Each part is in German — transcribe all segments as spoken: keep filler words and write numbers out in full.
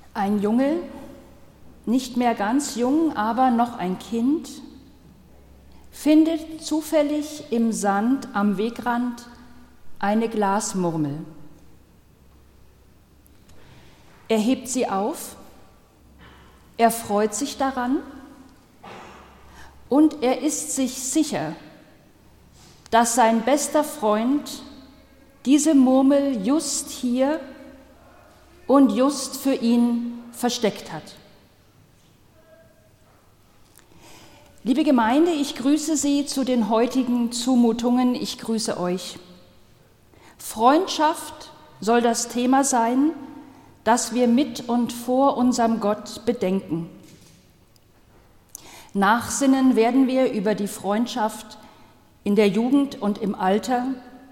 Ein Junge, nicht mehr ganz jung, aber noch ein Kind, findet zufällig im Sand am Wegrand eine Glasmurmel. Er hebt sie auf, er freut sich daran und er ist sich sicher, dass sein bester Freund diese Murmel just hier und just für ihn versteckt hat. Liebe Gemeinde, ich grüße Sie zu den heutigen Zumutungen, ich grüße euch. Freundschaft soll das Thema sein, das wir mit und vor unserem Gott bedenken. Nachsinnen werden wir über die Freundschaft in der Jugend und im Alter,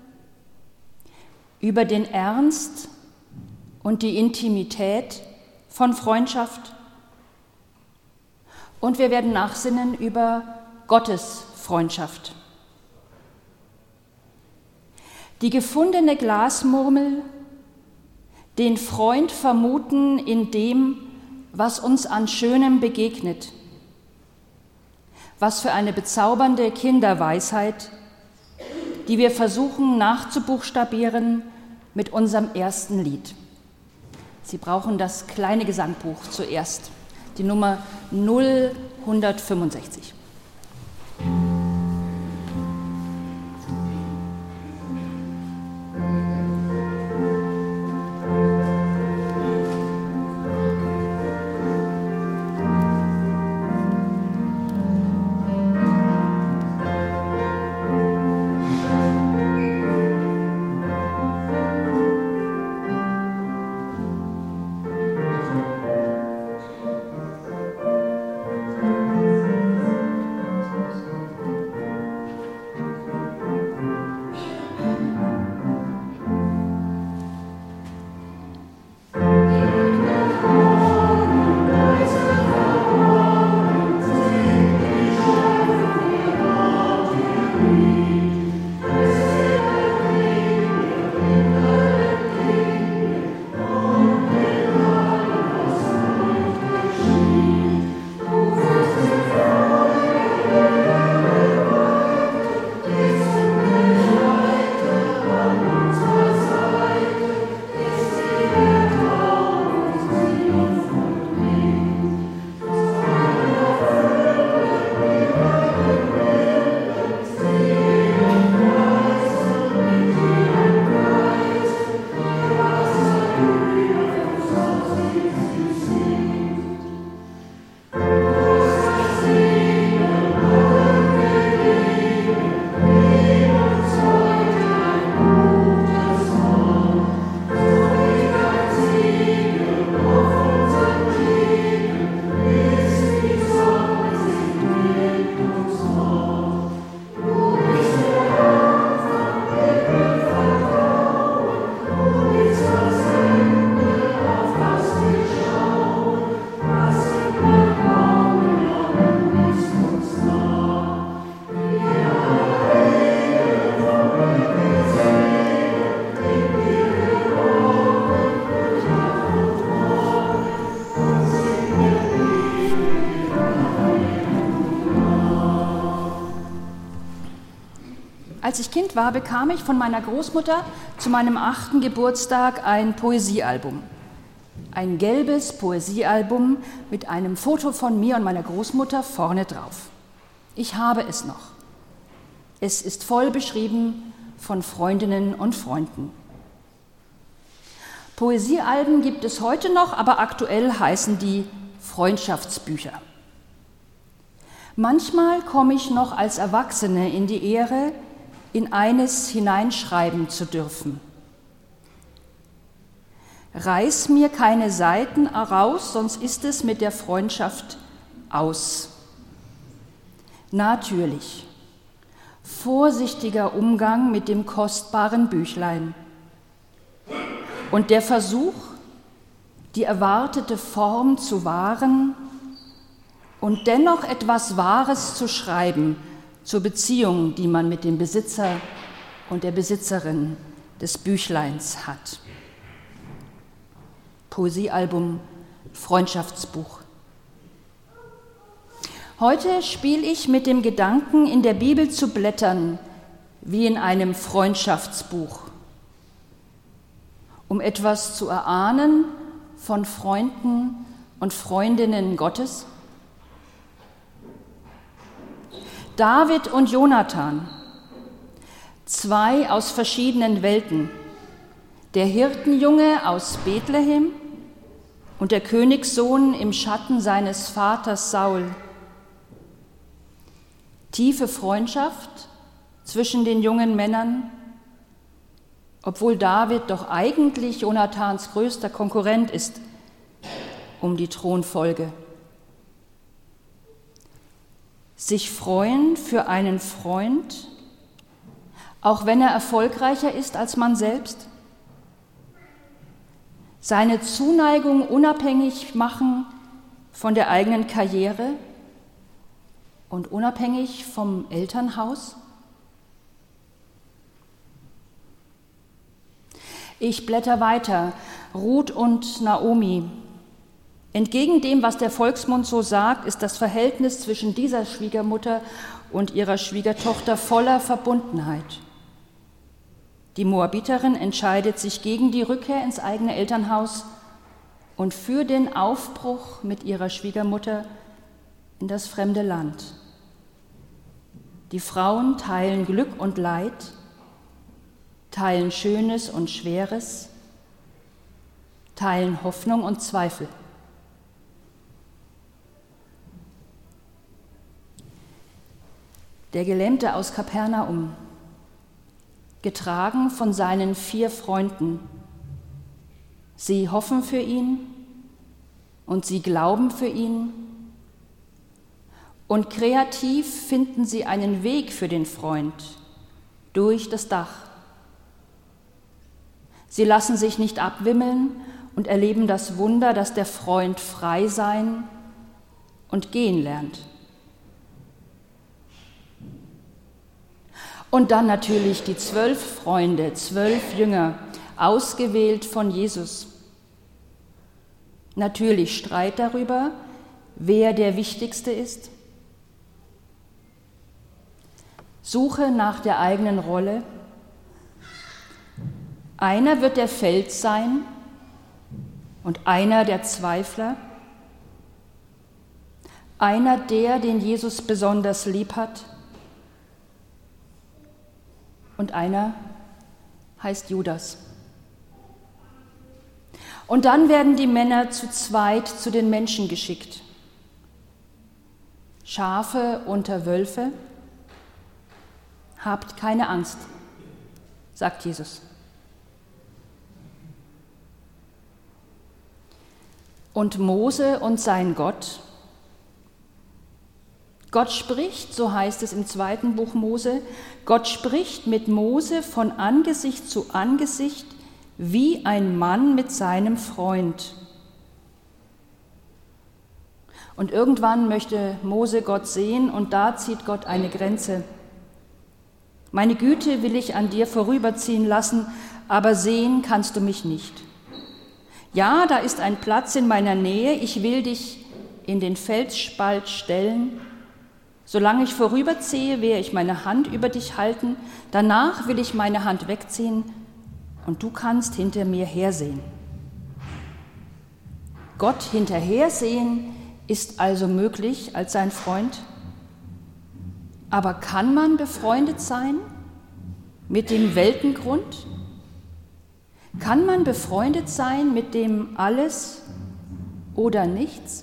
über den Ernst und die Intimität von Freundschaft. Und wir werden nachsinnen über Gottes Freundschaft. Die gefundene Glasmurmel, den Freund vermuten in dem, was uns an Schönem begegnet. Was für eine bezaubernde Kinderweisheit, die wir versuchen nachzubuchstabieren mit unserem ersten Lied. Sie brauchen das kleine Gesangbuch zuerst, die Nummer null hundertfünfundsechzig. Als ich Kind war, bekam ich von meiner Großmutter zu meinem achten Geburtstag ein Poesiealbum. Ein gelbes Poesiealbum mit einem Foto von mir und meiner Großmutter vorne drauf. Ich habe es noch. Es ist voll beschrieben von Freundinnen und Freunden. Poesiealben gibt es heute noch, aber aktuell heißen die Freundschaftsbücher. Manchmal komme ich noch als Erwachsene in die Ehre, in eines hineinschreiben zu dürfen. Reiß mir keine Seiten heraus, sonst ist es mit der Freundschaft aus. Natürlich, vorsichtiger Umgang mit dem kostbaren Büchlein und der Versuch, die erwartete Form zu wahren und dennoch etwas Wahres zu schreiben zur Beziehung, die man mit dem Besitzer und der Besitzerin des Büchleins hat. Poesiealbum Freundschaftsbuch. Heute spiele ich mit dem Gedanken, in der Bibel zu blättern, wie in einem Freundschaftsbuch, um etwas zu erahnen von Freunden und Freundinnen Gottes. David und Jonathan, zwei aus verschiedenen Welten, der Hirtenjunge aus Bethlehem und der Königssohn im Schatten seines Vaters Saul. Tiefe Freundschaft zwischen den jungen Männern, obwohl David doch eigentlich Jonathans größter Konkurrent ist um die Thronfolge. Sich freuen für einen Freund, auch wenn er erfolgreicher ist als man selbst. Seine Zuneigung unabhängig machen von der eigenen Karriere und unabhängig vom Elternhaus. Ich blätter weiter, Ruth und Naomi. Entgegen dem, was der Volksmund so sagt, ist das Verhältnis zwischen dieser Schwiegermutter und ihrer Schwiegertochter voller Verbundenheit. Die Moabiterin entscheidet sich gegen die Rückkehr ins eigene Elternhaus und für den Aufbruch mit ihrer Schwiegermutter in das fremde Land. Die Frauen teilen Glück und Leid, teilen Schönes und Schweres, teilen Hoffnung und Zweifel. Der Gelähmte aus Kapernaum, getragen von seinen vier Freunden. Sie hoffen für ihn und sie glauben für ihn. Und kreativ finden sie einen Weg für den Freund durch das Dach. Sie lassen sich nicht abwimmeln und erleben das Wunder, dass der Freund frei sein und gehen lernt. Und dann natürlich die zwölf Freunde, zwölf Jünger, ausgewählt von Jesus. Natürlich Streit darüber, wer der Wichtigste ist. Suche nach der eigenen Rolle. Einer wird der Fels sein und einer der Zweifler. Einer der, den Jesus besonders lieb hat. Und einer heißt Judas. Und dann werden die Männer zu zweit zu den Menschen geschickt. Schafe unter Wölfe. Habt keine Angst, sagt Jesus. Und Mose und sein Gott. Gott spricht, so heißt es im zweiten Buch Mose, Gott spricht mit Mose von Angesicht zu Angesicht wie ein Mann mit seinem Freund. Und irgendwann möchte Mose Gott sehen und da zieht Gott eine Grenze. Meine Güte will ich an dir vorüberziehen lassen, aber sehen kannst du mich nicht. Ja, da ist ein Platz in meiner Nähe, ich will dich in den Felsspalt stellen. Solange ich vorüberziehe, werde ich meine Hand über dich halten, danach will ich meine Hand wegziehen und du kannst hinter mir hersehen. Gott hinterhersehen ist also möglich als sein Freund. Aber kann man befreundet sein mit dem Weltengrund? Kann man befreundet sein mit dem Alles oder Nichts?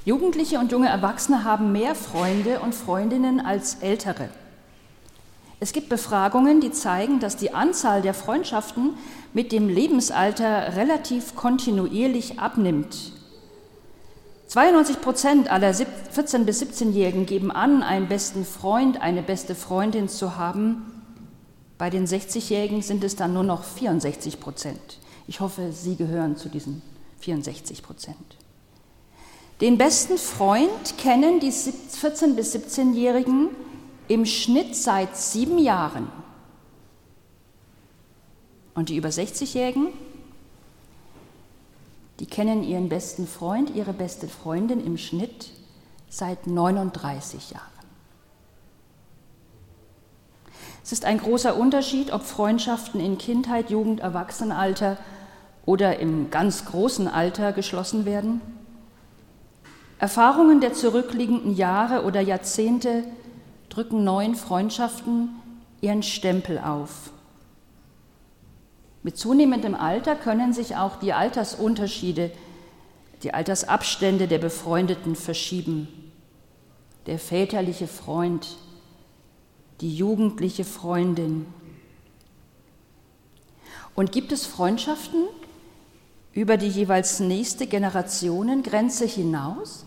Jugendliche und junge Erwachsene haben mehr Freunde und Freundinnen als Ältere. Es gibt Befragungen, die zeigen, dass die Anzahl der Freundschaften mit dem Lebensalter relativ kontinuierlich abnimmt. zweiundneunzig Prozent aller vierzehn- bis siebzehnjährigen geben an, einen besten Freund, eine beste Freundin zu haben. Bei den sechzigjährigen sind es dann nur noch vierundsechzig Prozent. Ich hoffe, Sie gehören zu diesen vierundsechzig Prozent. Den besten Freund kennen die vierzehn- bis siebzehnjährigen im Schnitt seit sieben Jahren. Und die über sechzigjährigen, die kennen ihren besten Freund, ihre beste Freundin im Schnitt seit neununddreißig Jahren. Es ist ein großer Unterschied, ob Freundschaften in Kindheit, Jugend, Erwachsenenalter oder im ganz großen Alter geschlossen werden. Erfahrungen der zurückliegenden Jahre oder Jahrzehnte drücken neuen Freundschaften ihren Stempel auf. Mit zunehmendem Alter können sich auch die Altersunterschiede, die Altersabstände der Befreundeten verschieben. Der väterliche Freund, die jugendliche Freundin. Und gibt es Freundschaften über die jeweils nächste Generationengrenze hinaus?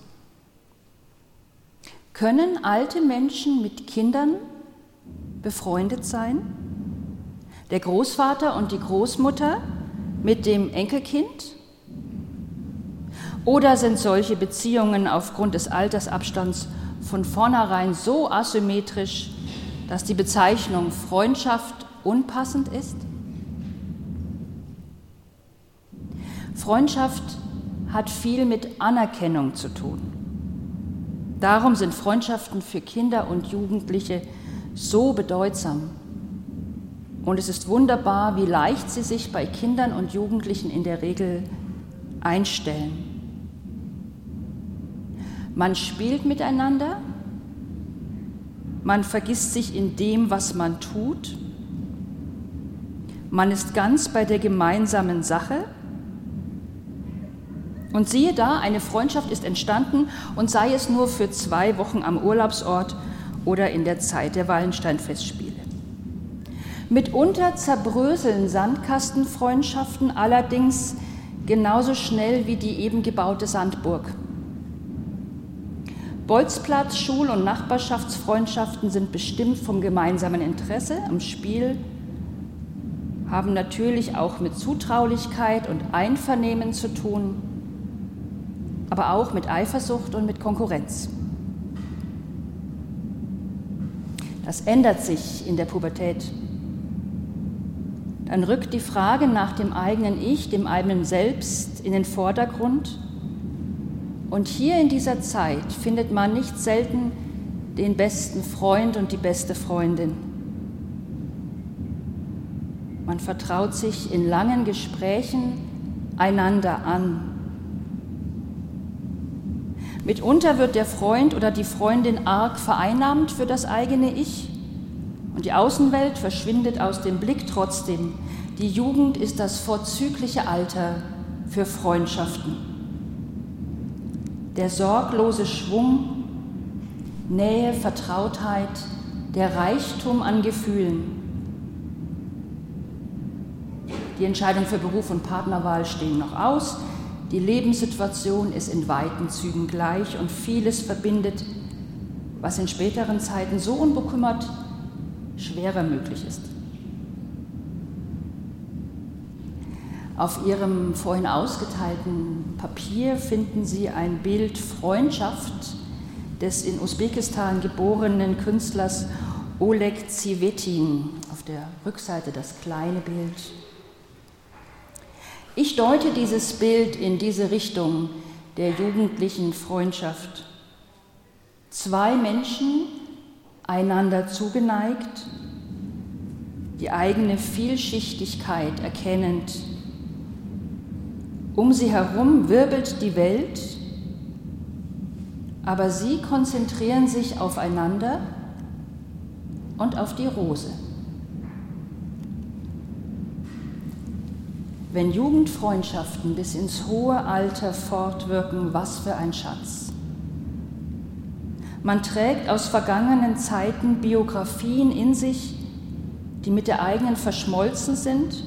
Können alte Menschen mit Kindern befreundet sein? Der Großvater und die Großmutter mit dem Enkelkind? Oder sind solche Beziehungen aufgrund des Altersabstands von vornherein so asymmetrisch, dass die Bezeichnung Freundschaft unpassend ist? Freundschaft hat viel mit Anerkennung zu tun. Darum sind Freundschaften für Kinder und Jugendliche so bedeutsam. Und es ist wunderbar, wie leicht sie sich bei Kindern und Jugendlichen in der Regel einstellen. Man spielt miteinander, man vergisst sich in dem, was man tut, man ist ganz bei der gemeinsamen Sache. Und siehe da, eine Freundschaft ist entstanden und sei es nur für zwei Wochen am Urlaubsort oder in der Zeit der Wallenstein-Festspiele. Mitunter zerbröseln Sandkastenfreundschaften allerdings genauso schnell wie die eben gebaute Sandburg. Bolzplatz-, Schul- und Nachbarschaftsfreundschaften sind bestimmt vom gemeinsamen Interesse am Spiel, haben natürlich auch mit Zutraulichkeit und Einvernehmen zu tun, aber auch mit Eifersucht und mit Konkurrenz. Das ändert sich in der Pubertät. Dann rückt die Frage nach dem eigenen Ich, dem eigenen Selbst in den Vordergrund. Und hier in dieser Zeit findet man nicht selten den besten Freund und die beste Freundin. Man vertraut sich in langen Gesprächen einander an. Mitunter wird der Freund oder die Freundin arg vereinnahmt für das eigene Ich und die Außenwelt verschwindet aus dem Blick. Trotzdem, die Jugend ist das vorzügliche Alter für Freundschaften. Der sorglose Schwung, Nähe, Vertrautheit, der Reichtum an Gefühlen. Die Entscheidung für Beruf und Partnerwahl stehen noch aus. Die Lebenssituation ist in weiten Zügen gleich und vieles verbindet, was in späteren Zeiten so unbekümmert schwerer möglich ist. Auf Ihrem vorhin ausgeteilten Papier finden Sie ein Bild Freundschaft des in Usbekistan geborenen Künstlers Oleg Zivetin. Auf der Rückseite das kleine Bild. Ich deute dieses Bild in diese Richtung der jugendlichen Freundschaft. Zwei Menschen, einander zugeneigt, die eigene Vielschichtigkeit erkennend. Um sie herum wirbelt die Welt, aber sie konzentrieren sich aufeinander und auf die Rose. Wenn Jugendfreundschaften bis ins hohe Alter fortwirken, was für ein Schatz. Man trägt aus vergangenen Zeiten Biografien in sich, die mit der eigenen verschmolzen sind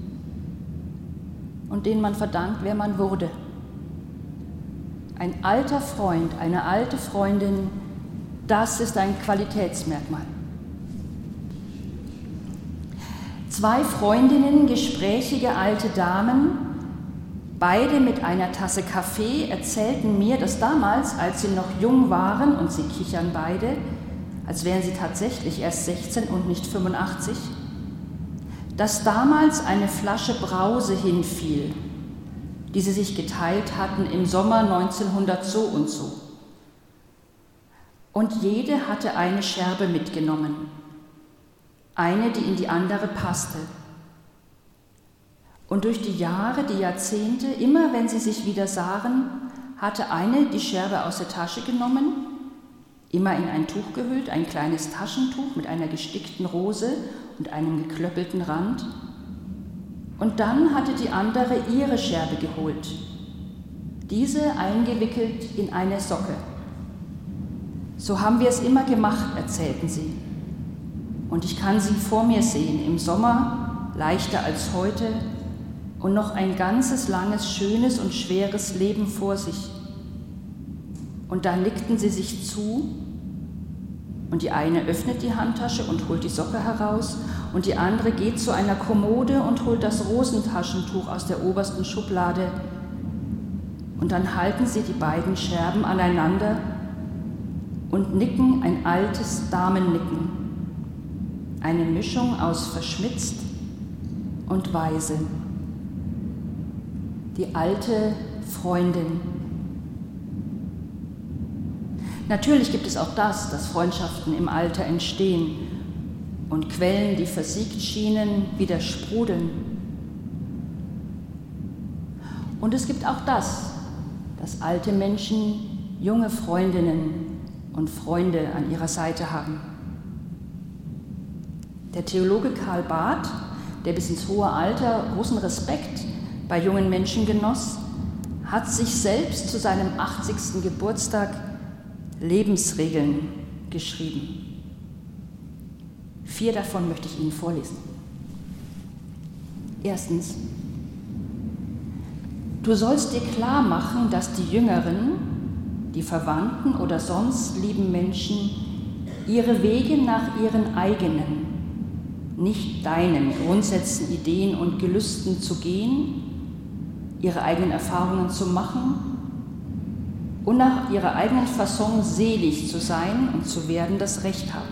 und denen man verdankt, wer man wurde. Ein alter Freund, eine alte Freundin, das ist ein Qualitätsmerkmal. Zwei Freundinnen, gesprächige alte Damen, beide mit einer Tasse Kaffee, erzählten mir, dass damals, als sie noch jung waren, und sie kichern beide, als wären sie tatsächlich erst sechzehn und nicht fünfundachtzig, dass damals eine Flasche Brause hinfiel, die sie sich geteilt hatten im Sommer neunzehnhundert so und so. Und jede hatte eine Scherbe mitgenommen, eine, die in die andere passte. Und durch die Jahre, die Jahrzehnte, immer wenn sie sich wieder sahen, hatte eine die Scherbe aus der Tasche genommen, immer in ein Tuch gehüllt, ein kleines Taschentuch mit einer gestickten Rose und einem geklöppelten Rand. Und dann hatte die andere ihre Scherbe geholt, diese eingewickelt in eine Socke. So haben wir es immer gemacht, erzählten sie. Und ich kann sie vor mir sehen, im Sommer, leichter als heute, und noch ein ganzes, langes, schönes und schweres Leben vor sich. Und da nickten sie sich zu, und die eine öffnet die Handtasche und holt die Socke heraus, und die andere geht zu einer Kommode und holt das Rosentaschentuch aus der obersten Schublade. Und dann halten sie die beiden Scherben aneinander und nicken ein altes Damennicken. Eine Mischung aus verschmitzt und weise. Die alte Freundin. Natürlich gibt es auch das, dass Freundschaften im Alter entstehen und Quellen, die versiegt schienen, wieder sprudeln. Und es gibt auch das, dass alte Menschen junge Freundinnen und Freunde an ihrer Seite haben. Der Theologe Karl Barth, der bis ins hohe Alter großen Respekt bei jungen Menschen genoss, hat sich selbst zu seinem achtzigsten Geburtstag Lebensregeln geschrieben. Vier davon möchte ich Ihnen vorlesen. Erstens: Du sollst dir klar machen, dass die Jüngeren, die Verwandten oder sonst lieben Menschen ihre Wege nach ihren eigenen, nicht deinen Grundsätzen, Ideen und Gelüsten zu gehen, ihre eigenen Erfahrungen zu machen und nach ihrer eigenen Fasson selig zu sein und zu werden, das Recht haben.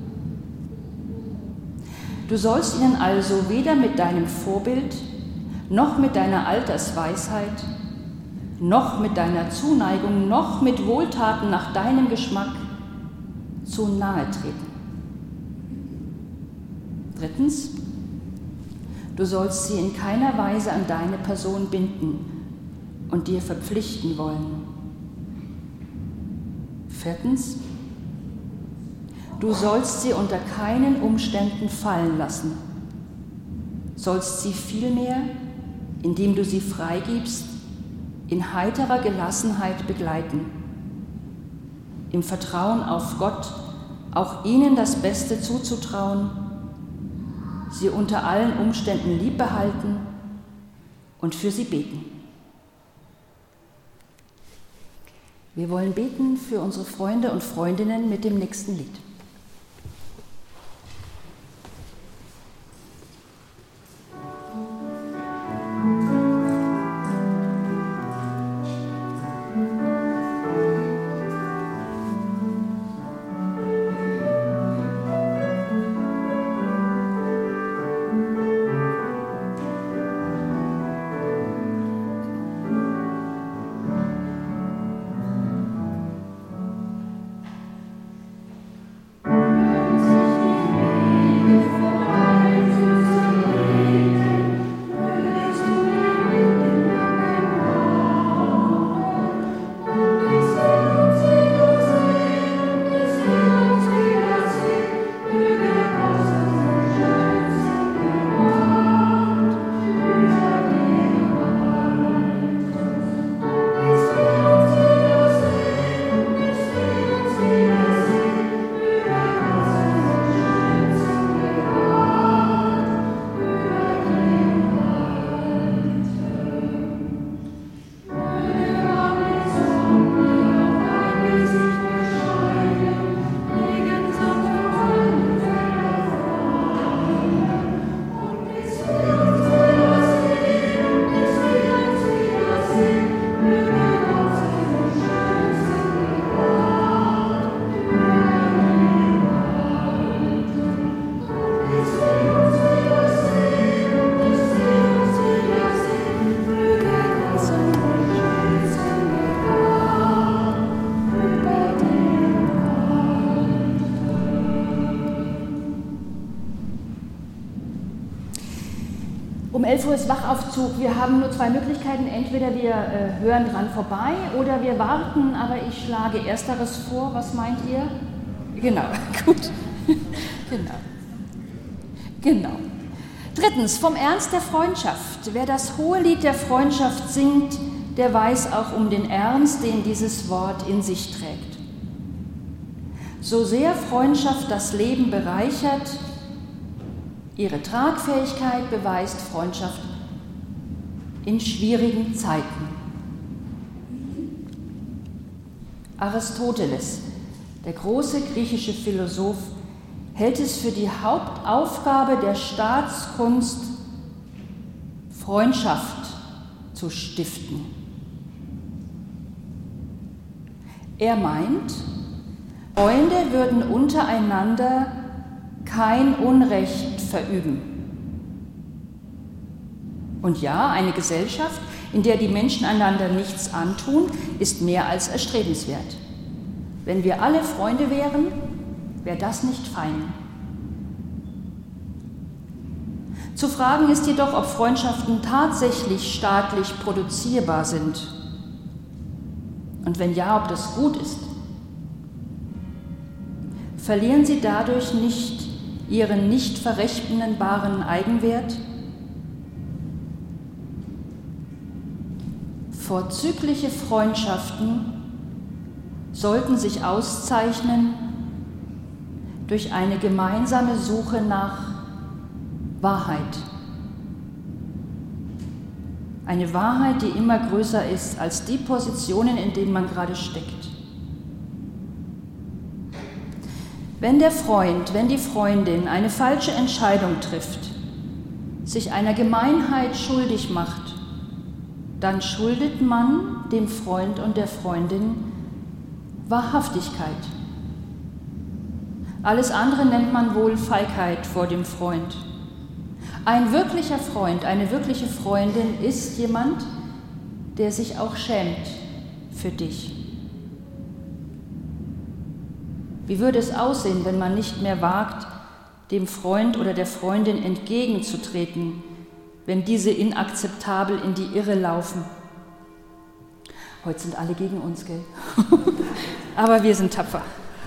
Du sollst ihnen also weder mit deinem Vorbild, noch mit deiner Altersweisheit, noch mit deiner Zuneigung, noch mit Wohltaten nach deinem Geschmack zu nahe treten. Drittens: Du sollst sie in keiner Weise an deine Person binden und dir verpflichten wollen. Viertens: Du sollst sie unter keinen Umständen fallen lassen, sollst sie vielmehr, indem du sie freigibst, in heiterer Gelassenheit begleiten, im Vertrauen auf Gott, auch ihnen das Beste zuzutrauen, sie unter allen Umständen lieb behalten und für sie beten. Wir wollen beten für unsere Freunde und Freundinnen mit dem nächsten Lied. Um elf Uhr ist Wachaufzug. Wir haben nur zwei Möglichkeiten. Entweder wir äh, hören dran vorbei oder wir warten, aber ich schlage Ersteres vor. Was meint ihr? Genau, gut. Genau. Genau. Drittens, vom Ernst der Freundschaft. Wer das hohe Lied der Freundschaft singt, der weiß auch um den Ernst, den dieses Wort in sich trägt. So sehr Freundschaft das Leben bereichert, ihre Tragfähigkeit beweist Freundschaft in schwierigen Zeiten. Aristoteles, der große griechische Philosoph, hält es für die Hauptaufgabe der Staatskunst, Freundschaft zu stiften. Er meint, Freunde würden untereinander kein Unrecht verüben. Und ja, eine Gesellschaft, in der die Menschen einander nichts antun, ist mehr als erstrebenswert. Wenn wir alle Freunde wären, wäre das nicht fein. Zu fragen ist jedoch, ob Freundschaften tatsächlich staatlich produzierbar sind. Und wenn ja, ob das gut ist. Verlieren sie dadurch nicht ihren nicht verrechnbaren Eigenwert? Vorzügliche Freundschaften sollten sich auszeichnen durch eine gemeinsame Suche nach Wahrheit. Eine Wahrheit, die immer größer ist als die Positionen, in denen man gerade steckt. Wenn der Freund, wenn die Freundin eine falsche Entscheidung trifft, sich einer Gemeinheit schuldig macht, dann schuldet man dem Freund und der Freundin Wahrhaftigkeit. Alles andere nennt man wohl Feigheit vor dem Freund. Ein wirklicher Freund, eine wirkliche Freundin ist jemand, der sich auch schämt für dich. Wie würde es aussehen, wenn man nicht mehr wagt, dem Freund oder der Freundin entgegenzutreten, wenn diese inakzeptabel in die Irre laufen? Heute sind alle gegen uns, gell? Aber wir sind tapfer.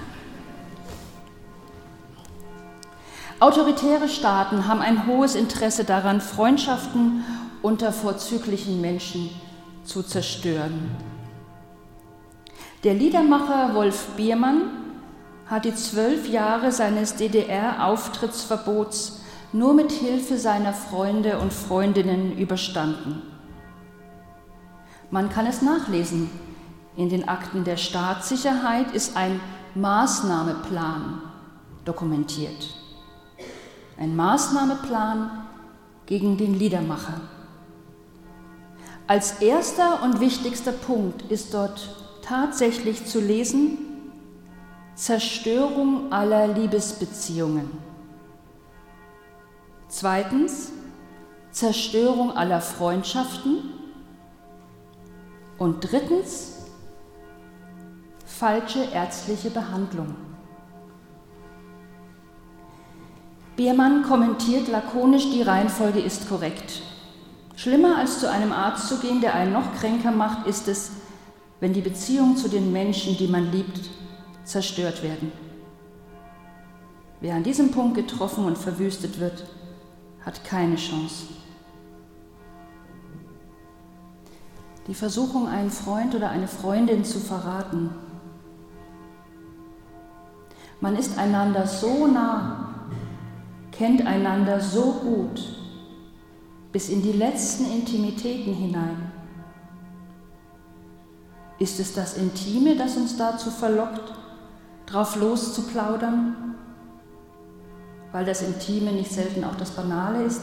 Autoritäre Staaten haben ein hohes Interesse daran, Freundschaften unter vorzüglichen Menschen zu zerstören. Der Liedermacher Wolf Biermann hat die zwölf Jahre seines D D R-Auftrittsverbots nur mit Hilfe seiner Freunde und Freundinnen überstanden. Man kann es nachlesen. In den Akten der Staatssicherheit ist ein Maßnahmeplan dokumentiert. Ein Maßnahmeplan gegen den Liedermacher. Als erster und wichtigster Punkt ist dort tatsächlich zu lesen: Zerstörung aller Liebesbeziehungen. Zweitens, Zerstörung aller Freundschaften. Und drittens, falsche ärztliche Behandlung. Biermann kommentiert lakonisch, die Reihenfolge ist korrekt. Schlimmer als zu einem Arzt zu gehen, der einen noch kränker macht, ist es, wenn die Beziehungen zu den Menschen, die man liebt, zerstört werden. Wer an diesem Punkt getroffen und verwüstet wird, hat keine Chance. Die Versuchung, einen Freund oder eine Freundin zu verraten. Man ist einander so nah, kennt einander so gut, bis in die letzten Intimitäten hinein. Ist es das Intime, das uns dazu verlockt, drauf loszuplaudern, weil das Intime nicht selten auch das Banale ist?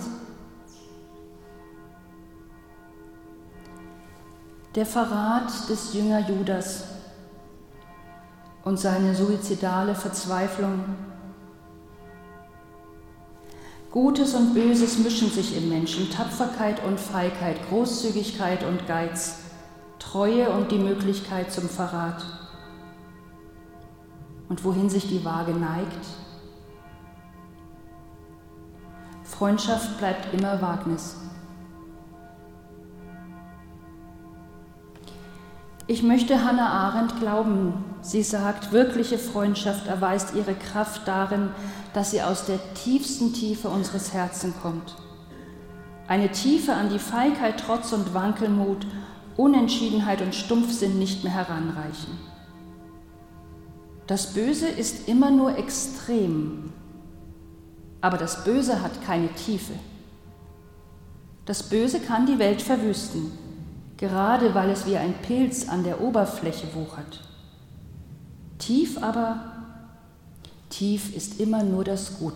Der Verrat des Jünger Judas und seine suizidale Verzweiflung. Gutes und Böses mischen sich im Menschen, Tapferkeit und Feigheit, Großzügigkeit und Geiz, Treue und die Möglichkeit zum Verrat. Und wohin sich die Waage neigt? Freundschaft bleibt immer Wagnis. Ich möchte Hannah Arendt glauben. Sie sagt, wirkliche Freundschaft erweist ihre Kraft darin, dass sie aus der tiefsten Tiefe unseres Herzens kommt. Eine Tiefe, an die Feigheit, Trotz und Wankelmut, Unentschiedenheit und Stumpfsinn nicht mehr heranreichen. Das Böse ist immer nur extrem, aber das Böse hat keine Tiefe. Das Böse kann die Welt verwüsten, gerade weil es wie ein Pilz an der Oberfläche wuchert. Tief aber, tief ist immer nur das Gute.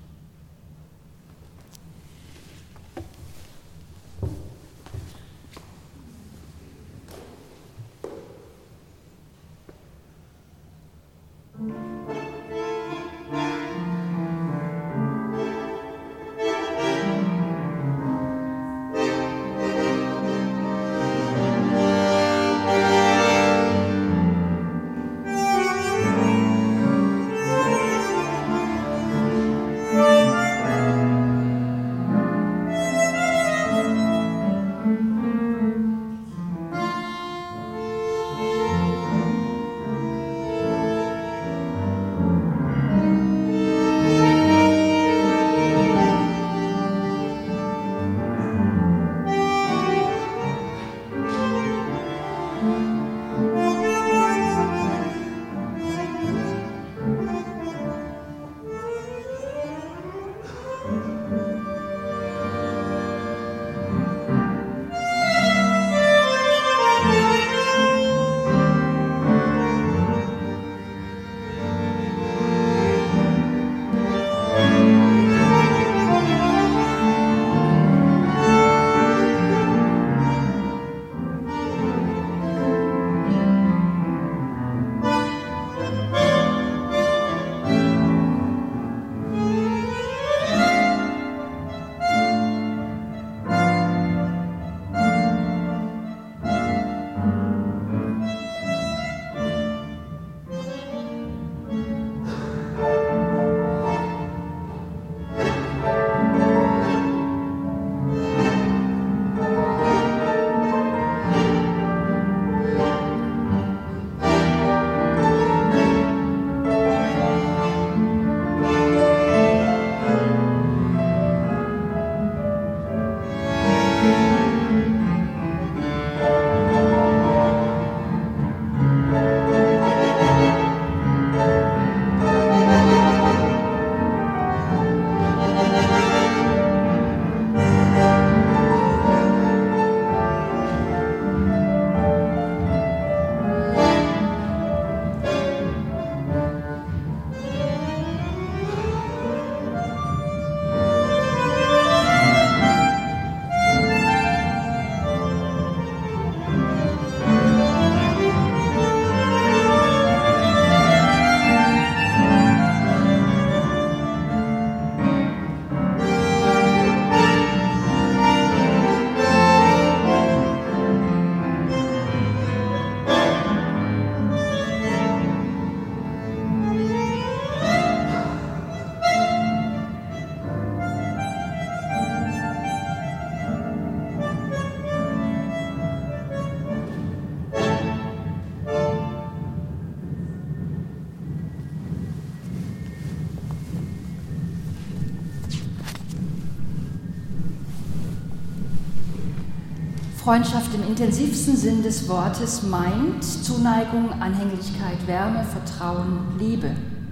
Freundschaft im intensivsten Sinn des Wortes meint Zuneigung, Anhänglichkeit, Wärme, Vertrauen, Liebe.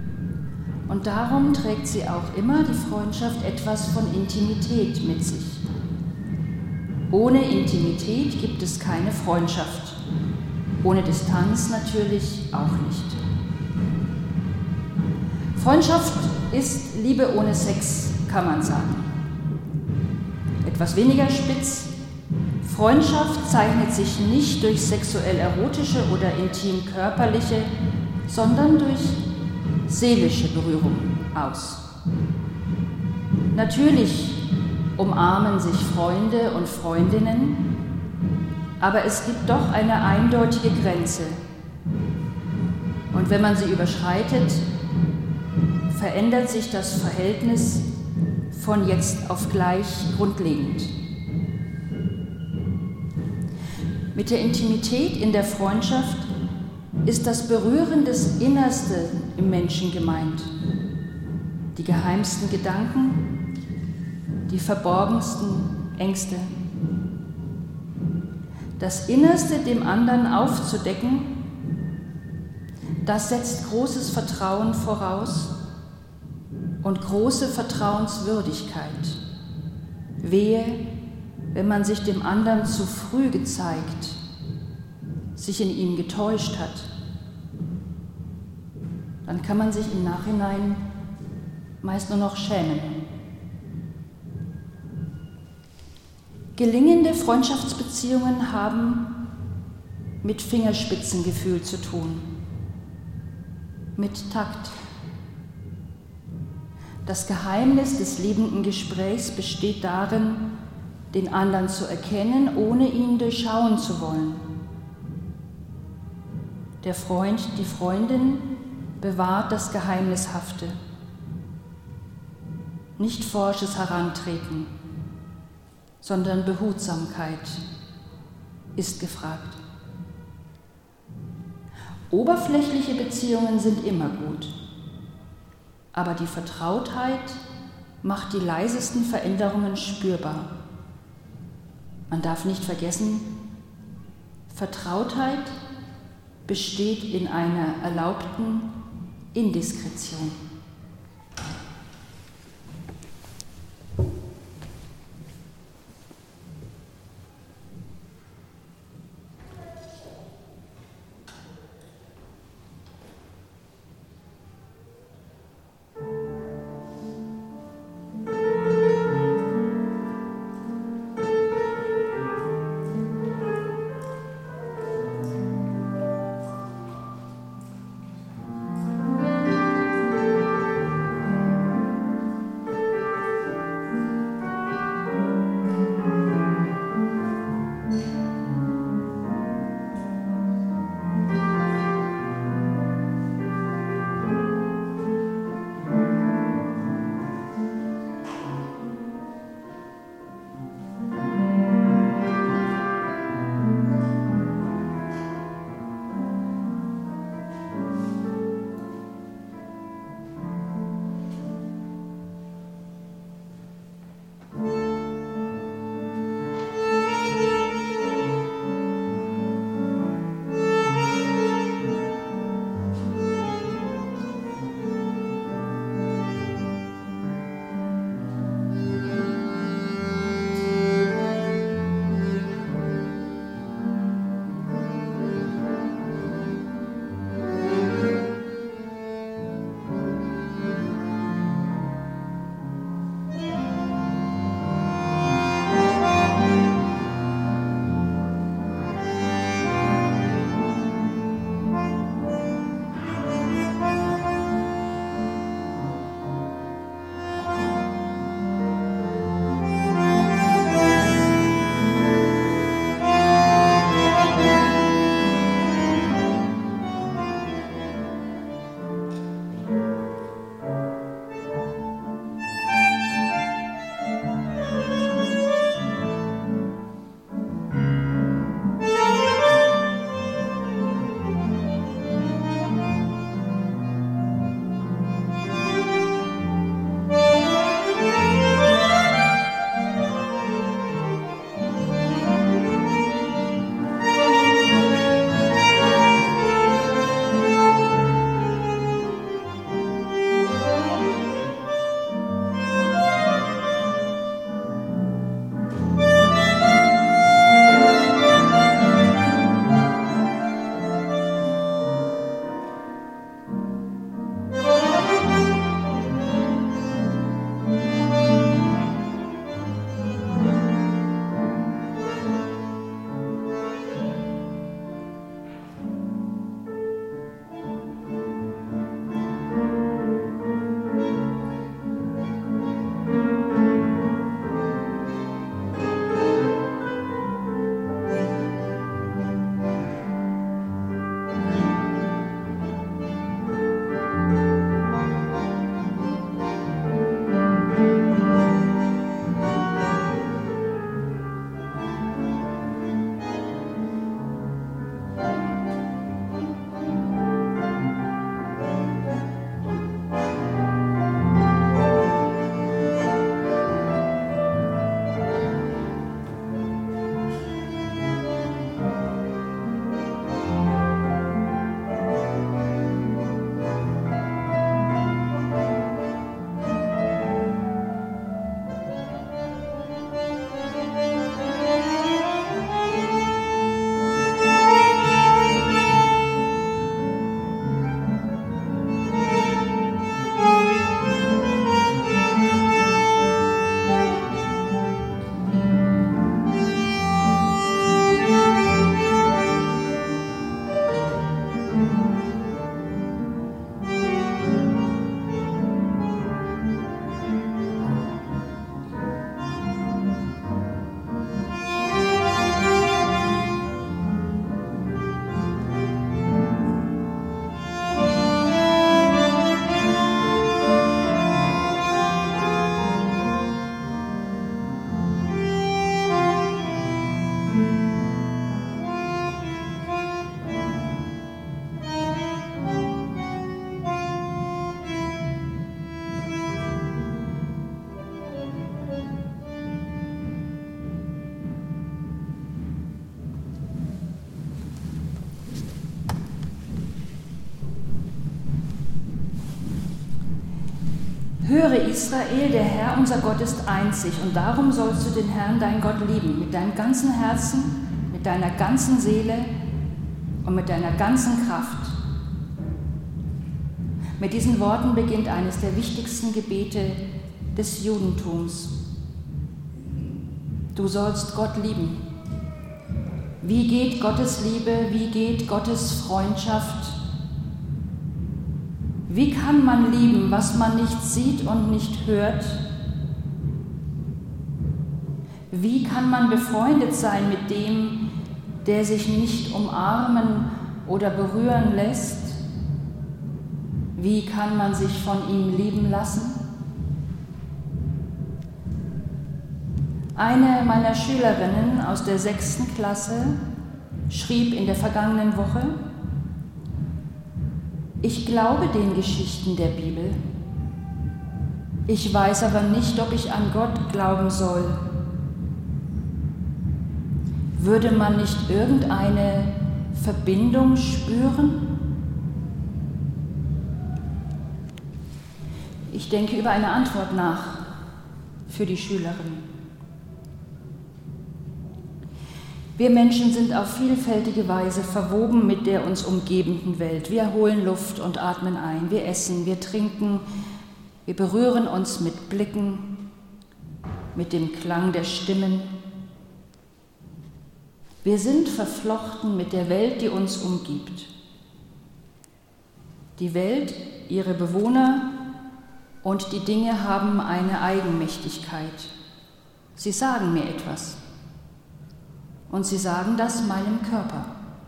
Und darum trägt sie auch immer, die Freundschaft, etwas von Intimität mit sich. Ohne Intimität gibt es keine Freundschaft. Ohne Distanz natürlich auch nicht. Freundschaft ist Liebe ohne Sex, kann man sagen. Etwas weniger spitz. Freundschaft zeichnet sich nicht durch sexuell-erotische oder intim-körperliche, sondern durch seelische Berührung aus. Natürlich umarmen sich Freunde und Freundinnen, aber es gibt doch eine eindeutige Grenze. Und wenn man sie überschreitet, verändert sich das Verhältnis von jetzt auf gleich grundlegend. Mit der Intimität in der Freundschaft ist das Berühren des Innersten im Menschen gemeint. Die geheimsten Gedanken, die verborgensten Ängste. Das Innerste dem anderen aufzudecken, das setzt großes Vertrauen voraus und große Vertrauenswürdigkeit. Wehe, wenn man sich dem anderen zu früh gezeigt, sich in ihm getäuscht hat, dann kann man sich im Nachhinein meist nur noch schämen. Gelingende Freundschaftsbeziehungen haben mit Fingerspitzengefühl zu tun, mit Takt. Das Geheimnis des liebenden Gesprächs besteht darin, den anderen zu erkennen, ohne ihn durchschauen zu wollen. Der Freund, die Freundin bewahrt das Geheimnishafte. Nicht forsches Herantreten, sondern Behutsamkeit ist gefragt. Oberflächliche Beziehungen sind immer gut, aber die Vertrautheit macht die leisesten Veränderungen spürbar. Man darf nicht vergessen, Vertrautheit besteht in einer erlaubten Indiskretion. Höre Israel, der Herr, unser Gott, ist einzig, und darum sollst du den Herrn, deinen Gott, lieben, mit deinem ganzen Herzen, mit deiner ganzen Seele und mit deiner ganzen Kraft. Mit diesen Worten beginnt eines der wichtigsten Gebete des Judentums. Du sollst Gott lieben. Wie geht Gottes Liebe, wie geht Gottes Freundschaft? Wie kann man lieben, was man nicht sieht und nicht hört? Wie kann man befreundet sein mit dem, der sich nicht umarmen oder berühren lässt? Wie kann man sich von ihm lieben lassen? Eine meiner Schülerinnen aus der sechsten Klasse schrieb in der vergangenen Woche: Ich glaube den Geschichten der Bibel. Ich weiß aber nicht, ob ich an Gott glauben soll. Würde man nicht irgendeine Verbindung spüren? Ich denke über eine Antwort nach für die Schülerin. Wir Menschen sind auf vielfältige Weise verwoben mit der uns umgebenden Welt. Wir holen Luft und atmen ein, wir essen, wir trinken, wir berühren uns mit Blicken, mit dem Klang der Stimmen. Wir sind verflochten mit der Welt, die uns umgibt. Die Welt, ihre Bewohner und die Dinge haben eine Eigenmächtigkeit. Sie sagen mir etwas. Und sie sagen das meinem Körper.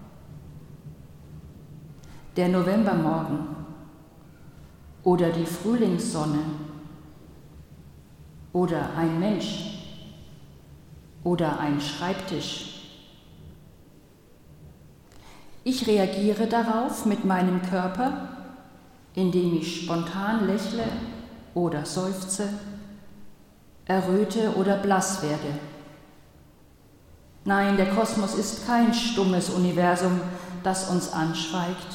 Der Novembermorgen oder die Frühlingssonne oder ein Mensch oder ein Schreibtisch. Ich reagiere darauf mit meinem Körper, indem ich spontan lächle oder seufze, erröte oder blass werde. Nein, der Kosmos ist kein stummes Universum, das uns anschweigt.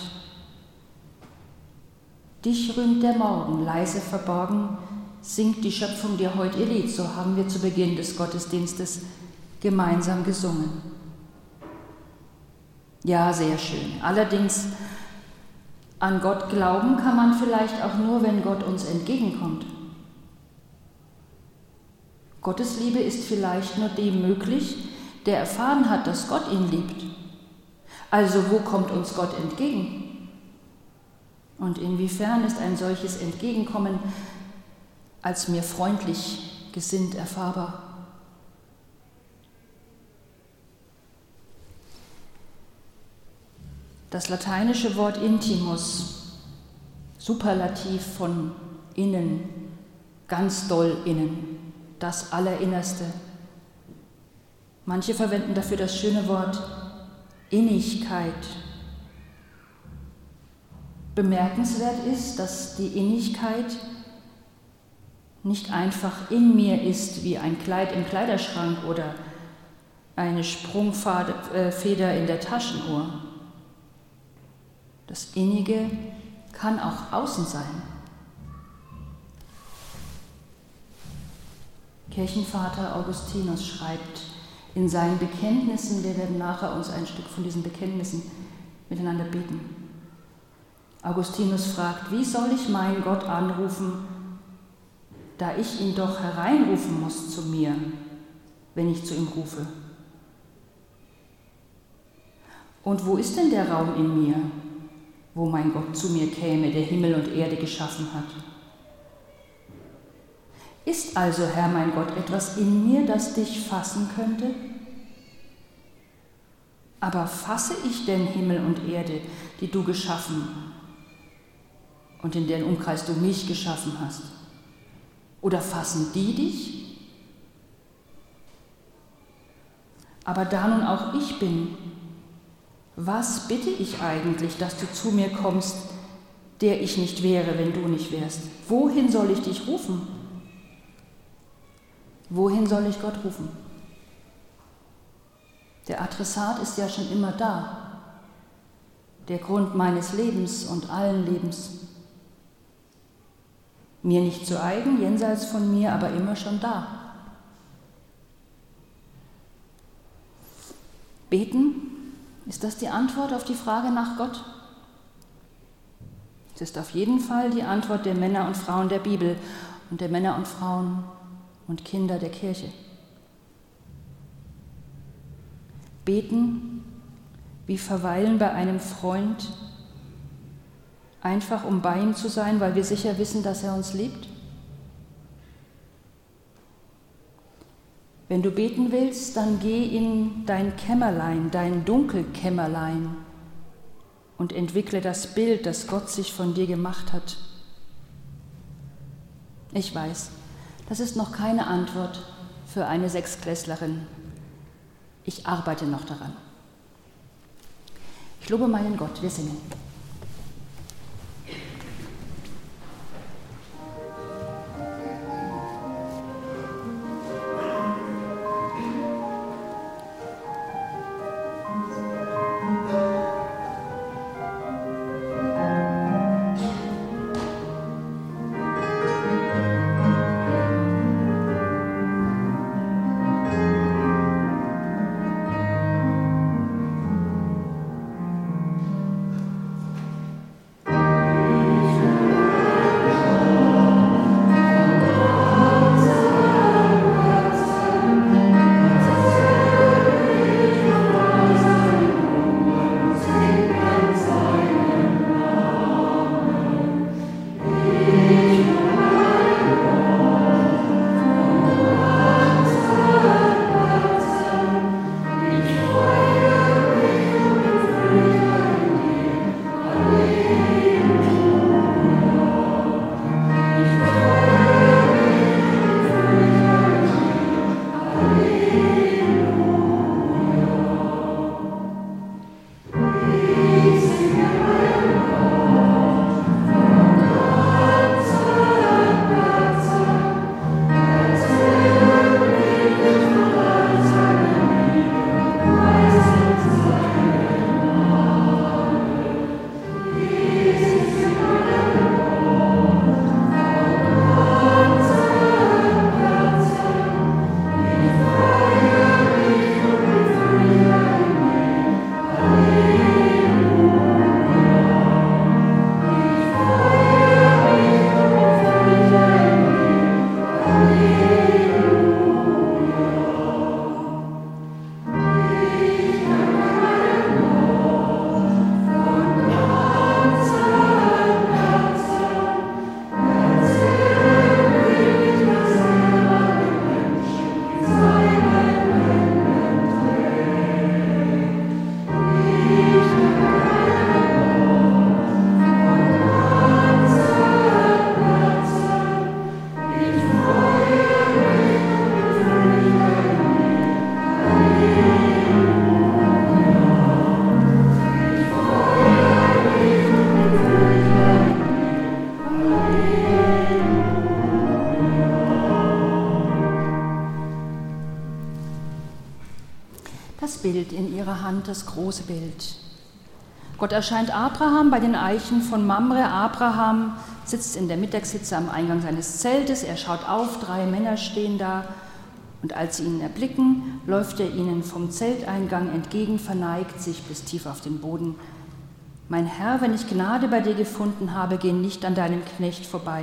Dich rühmt der Morgen, leise verborgen, singt die Schöpfung dir heut ihr Lied, so haben wir zu Beginn des Gottesdienstes gemeinsam gesungen. Ja, sehr schön. Allerdings, an Gott glauben kann man vielleicht auch nur, wenn Gott uns entgegenkommt. Gottes Liebe ist vielleicht nur dem möglich, der erfahren hat, dass Gott ihn liebt. Also wo kommt uns Gott entgegen? Und inwiefern ist ein solches Entgegenkommen als mir freundlich gesinnt erfahrbar? Das lateinische Wort intimus, Superlativ von innen, ganz doll innen, das Allerinnerste. Manche verwenden dafür das schöne Wort Innigkeit. Bemerkenswert ist, dass die Innigkeit nicht einfach in mir ist wie ein Kleid im Kleiderschrank oder eine Sprungfeder in der Taschenuhr. Das Innige kann auch außen sein. Kirchenvater Augustinus schreibt in seinen Bekenntnissen, wir werden nachher uns ein Stück von diesen Bekenntnissen miteinander beten. Augustinus fragt, wie soll ich meinen Gott anrufen, da ich ihn doch hereinrufen muss zu mir, wenn ich zu ihm rufe? Und wo ist denn der Raum in mir, wo mein Gott zu mir käme, der Himmel und Erde geschaffen hat? Ist also, Herr mein Gott, etwas in mir, das dich fassen könnte? Aber fasse ich denn Himmel und Erde, die du geschaffen und in deren Umkreis du mich geschaffen hast? Oder fassen die dich? Aber da nun auch ich bin, was bitte ich eigentlich, dass du zu mir kommst, der ich nicht wäre, wenn du nicht wärst? Wohin soll ich dich rufen? Wohin soll ich Gott rufen? Der Adressat ist ja schon immer da, der Grund meines Lebens und allen Lebens. Mir nicht zu eigen, jenseits von mir, aber immer schon da. Beten, ist das die Antwort auf die Frage nach Gott? Es ist auf jeden Fall die Antwort der Männer und Frauen der Bibel und der Männer und Frauen und Kinder der Kirche. Beten, wie verweilen bei einem Freund, einfach um bei ihm zu sein, weil wir sicher wissen, dass er uns liebt? Wenn du beten willst, dann geh in dein Kämmerlein, dein Dunkelkämmerlein und entwickle das Bild, das Gott sich von dir gemacht hat. Ich weiß, das ist noch keine Antwort für eine Sechsklässlerin. Ich arbeite noch daran. Ich lobe meinen Gott, wir singen. Bild in ihrer Hand, das große Bild. Gott erscheint Abraham bei den Eichen von Mamre. Abraham sitzt in der Mittagshitze am Eingang seines Zeltes. Er schaut auf, drei Männer stehen da. Und als sie ihn erblicken, läuft er ihnen vom Zelteingang entgegen, verneigt sich bis tief auf den Boden. Mein Herr, wenn ich Gnade bei dir gefunden habe, geh nicht an deinem Knecht vorbei.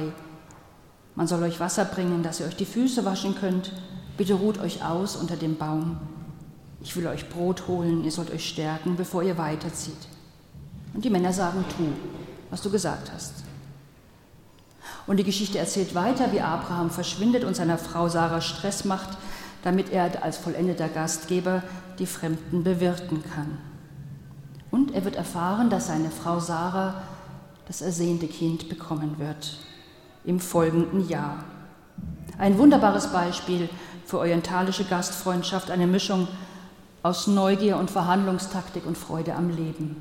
Man soll euch Wasser bringen, dass ihr euch die Füße waschen könnt. Bitte ruht euch aus unter dem Baum. Ich will euch Brot holen, ihr sollt euch stärken, bevor ihr weiterzieht. Und die Männer sagen, tu, was du gesagt hast. Und die Geschichte erzählt weiter, wie Abraham verschwindet und seiner Frau Sarah Stress macht, damit er als vollendeter Gastgeber die Fremden bewirten kann. Und er wird erfahren, dass seine Frau Sarah das ersehnte Kind bekommen wird im folgenden Jahr. Ein wunderbares Beispiel für orientalische Gastfreundschaft, eine Mischung aus Neugier und Verhandlungstaktik und Freude am Leben.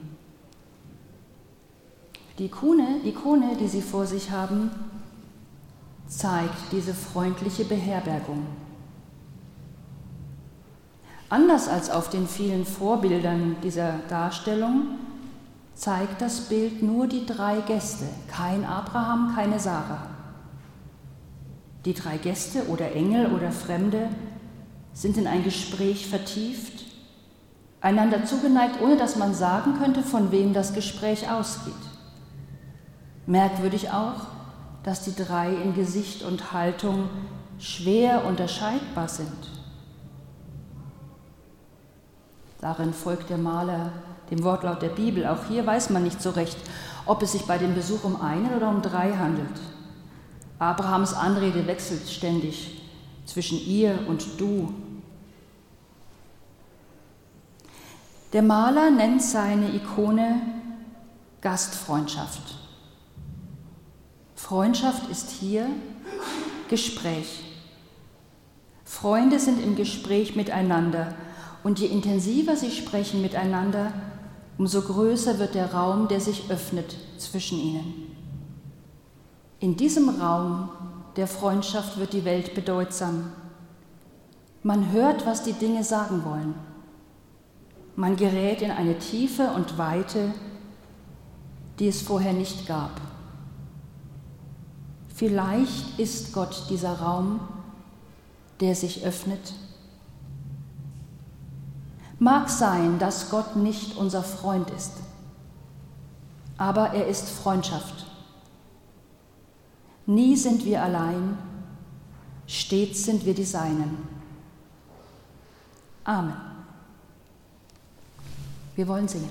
Die Ikone, die Ikone, die Sie vor sich haben, zeigt diese freundliche Beherbergung. Anders als auf den vielen Vorbildern dieser Darstellung zeigt das Bild nur die drei Gäste, kein Abraham, keine Sarah. Die drei Gäste oder Engel oder Fremde sind in ein Gespräch vertieft, einander zugeneigt, ohne dass man sagen könnte, von wem das Gespräch ausgeht. Merkwürdig auch, dass die drei in Gesicht und Haltung schwer unterscheidbar sind. Darin folgt der Maler dem Wortlaut der Bibel. Auch hier weiß man nicht so recht, ob es sich bei dem Besuch um einen oder um drei handelt. Abrahams Anrede wechselt ständig zwischen ihr und du. Der Maler nennt seine Ikone Gastfreundschaft. Freundschaft ist hier Gespräch. Freunde sind im Gespräch miteinander und je intensiver sie sprechen miteinander, umso größer wird der Raum, der sich öffnet zwischen ihnen. In diesem Raum der Freundschaft wird die Welt bedeutsam. Man hört, was die Dinge sagen wollen. Man gerät in eine Tiefe und Weite, die es vorher nicht gab. Vielleicht ist Gott dieser Raum, der sich öffnet. Mag sein, dass Gott nicht unser Freund ist, aber er ist Freundschaft. Nie sind wir allein, stets sind wir die Seinen. Amen. Wir wollen singen.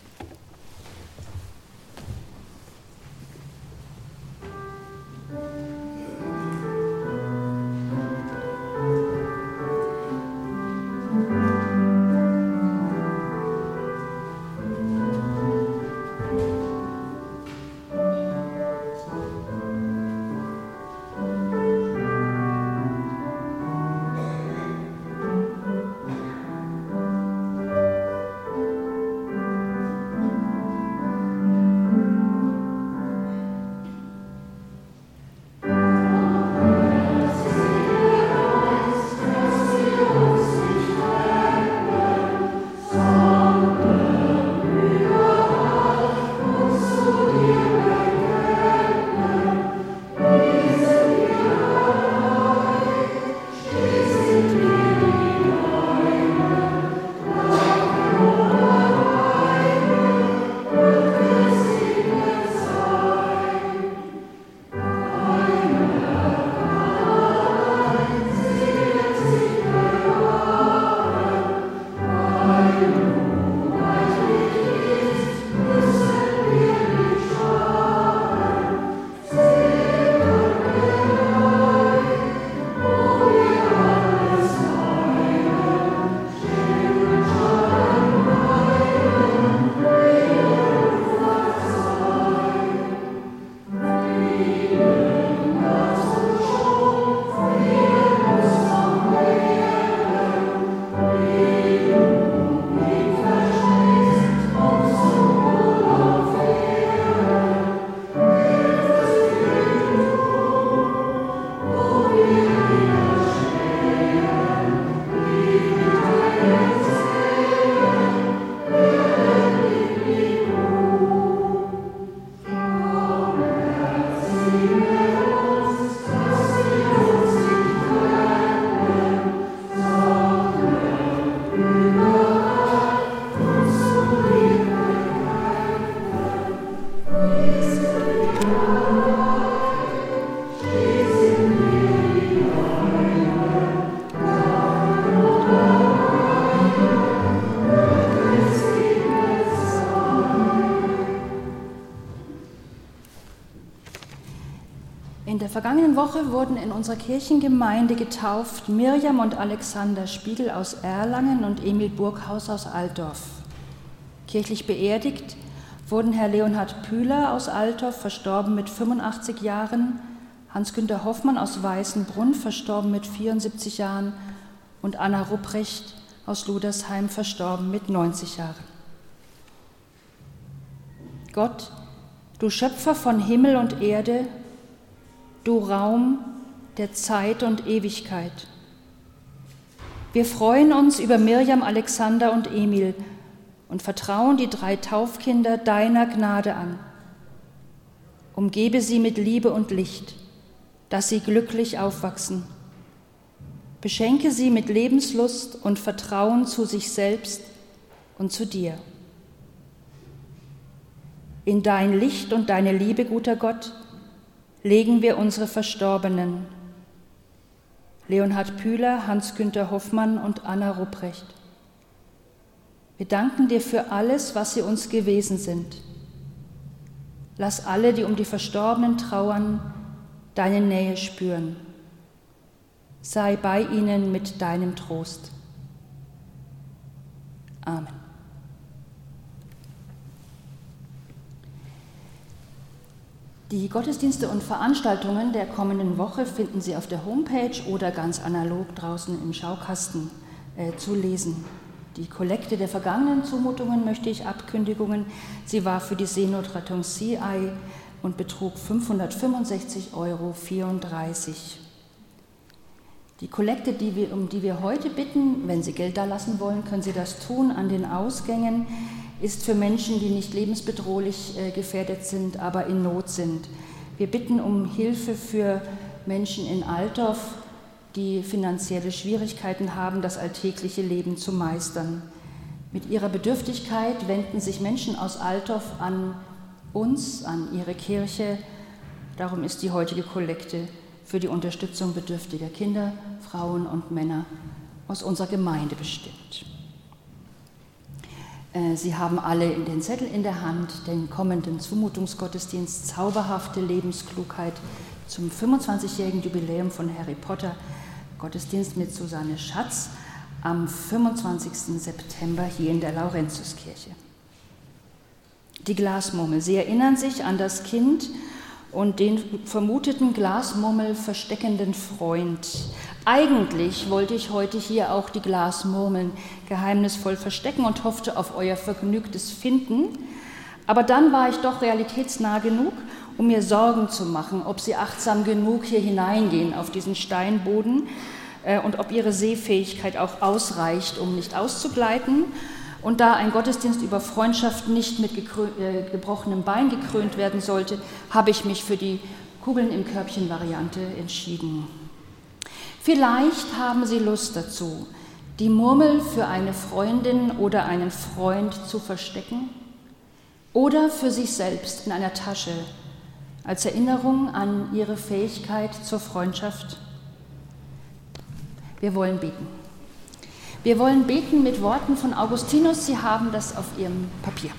In der vergangenen Woche wurden in unserer Kirchengemeinde getauft Mirjam und Alexander Spiegel aus Erlangen und Emil Burghaus aus Altdorf. Kirchlich beerdigt wurden Herr Leonhard Pühler aus Altdorf, verstorben mit fünfundachtzig Jahren, Hans-Günter Hoffmann aus Weißenbrunn, verstorben mit vierundsiebzig Jahren und Anna Rupprecht aus Ludersheim, verstorben mit neunzig Jahren. Gott, du Schöpfer von Himmel und Erde, du Raum der Zeit und Ewigkeit. Wir freuen uns über Mirjam, Alexander und Emil und vertrauen die drei Taufkinder deiner Gnade an. Umgebe sie mit Liebe und Licht. dass sie glücklich aufwachsen. Beschenke sie mit Lebenslust und Vertrauen zu sich selbst und zu dir. In dein Licht und deine Liebe, guter Gott, legen wir unsere Verstorbenen, Leonhard Pühler, Hans-Günther Hoffmann und Anna Rupprecht. Wir danken dir für alles, was sie uns gewesen sind. Lass alle, die um die Verstorbenen trauern, deine Nähe spüren. Sei bei ihnen mit deinem Trost. Amen. Die Gottesdienste und Veranstaltungen der kommenden Woche finden Sie auf der Homepage oder ganz analog draußen im Schaukasten äh, zu lesen. Die Kollekte der vergangenen Zumutungen möchte ich abkündigungen. Sie war für die Seenotrettung C I und betrug fünfhundertfünfundsechzig Euro vierunddreißig. Die Kollekte, die wir, um die wir heute bitten, wenn Sie Geld dalassen wollen, können Sie das tun an den Ausgängen, ist für Menschen, die nicht lebensbedrohlich äh, gefährdet sind, aber in Not sind. Wir bitten um Hilfe für Menschen in Altdorf, die finanzielle Schwierigkeiten haben, das alltägliche Leben zu meistern. Mit ihrer Bedürftigkeit wenden sich Menschen aus Altdorf an uns, an ihre Kirche. Darum ist die heutige Kollekte für die Unterstützung bedürftiger Kinder, Frauen und Männer aus unserer Gemeinde bestimmt. Sie haben alle den Zettel in der Hand, den kommenden Zumutungsgottesdienst Zauberhafte Lebensklugheit zum fünfundzwanzigjährigen Jubiläum von Harry Potter, Gottesdienst mit Susanne Schatz am fünfundzwanzigsten September hier in der Laurentiuskirche. Die Glasmurmel. Sie erinnern sich an das Kind und den vermuteten Glasmurmel versteckenden Freund. Eigentlich wollte ich heute hier auch die Glasmurmeln geheimnisvoll verstecken und hoffte auf euer vergnügtes Finden. Aber dann war ich doch realitätsnah genug, um mir Sorgen zu machen, ob sie achtsam genug hier hineingehen auf diesen Steinboden äh, und ob ihre Sehfähigkeit auch ausreicht, um nicht auszugleiten. Und da ein Gottesdienst über Freundschaft nicht mit gekrö- äh, gebrochenem Bein gekrönt werden sollte, habe ich mich für die Kugeln im Körbchen-Variante entschieden. Vielleicht haben Sie Lust dazu, die Murmel für eine Freundin oder einen Freund zu verstecken oder für sich selbst in einer Tasche als Erinnerung an Ihre Fähigkeit zur Freundschaft. Wir wollen beten. Wir wollen beten mit Worten von Augustinus. Sie haben das auf Ihrem Papier.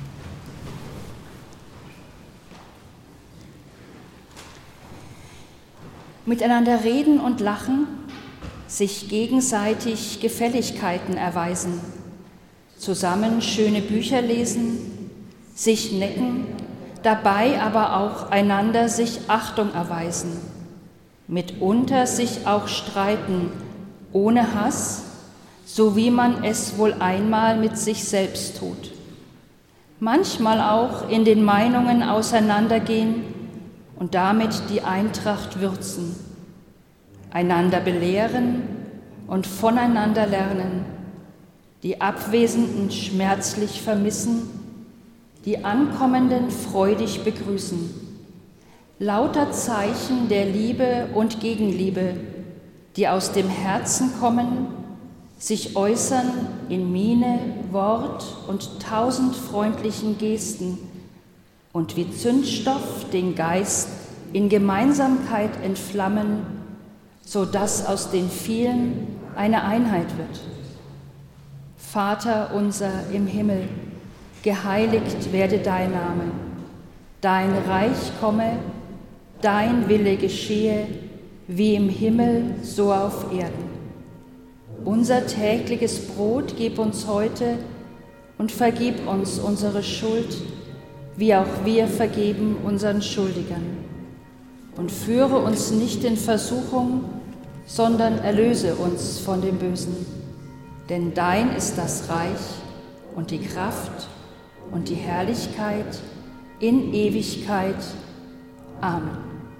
Miteinander reden und lachen, sich gegenseitig Gefälligkeiten erweisen, zusammen schöne Bücher lesen, sich necken, dabei aber auch einander sich Achtung erweisen, mitunter sich auch streiten, ohne Hass, so wie man es wohl einmal mit sich selbst tut. Manchmal auch in den Meinungen auseinandergehen und damit die Eintracht würzen, einander belehren und voneinander lernen, die Abwesenden schmerzlich vermissen, die Ankommenden freudig begrüßen. Lauter Zeichen der Liebe und Gegenliebe, die aus dem Herzen kommen, sich äußern in Miene, Wort und tausend freundlichen Gesten und wie Zündstoff den Geist in Gemeinsamkeit entflammen, so dass aus den vielen eine Einheit wird. Vater unser im Himmel, geheiligt werde dein Name, dein Reich komme, dein Wille geschehe, wie im Himmel, so auf Erden. Unser tägliches Brot gib uns heute und vergib uns unsere Schuld, wie auch wir vergeben unseren Schuldigern. Und führe uns nicht in Versuchung, sondern erlöse uns von dem Bösen. Denn dein ist das Reich und die Kraft und die Herrlichkeit in Ewigkeit. Amen.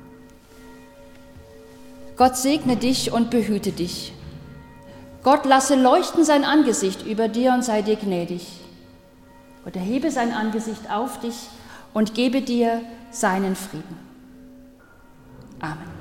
Gott segne dich und behüte dich. Gott lasse leuchten sein Angesicht über dir und sei dir gnädig. Gott erhebe sein Angesicht auf dich und gebe dir seinen Frieden. Amen.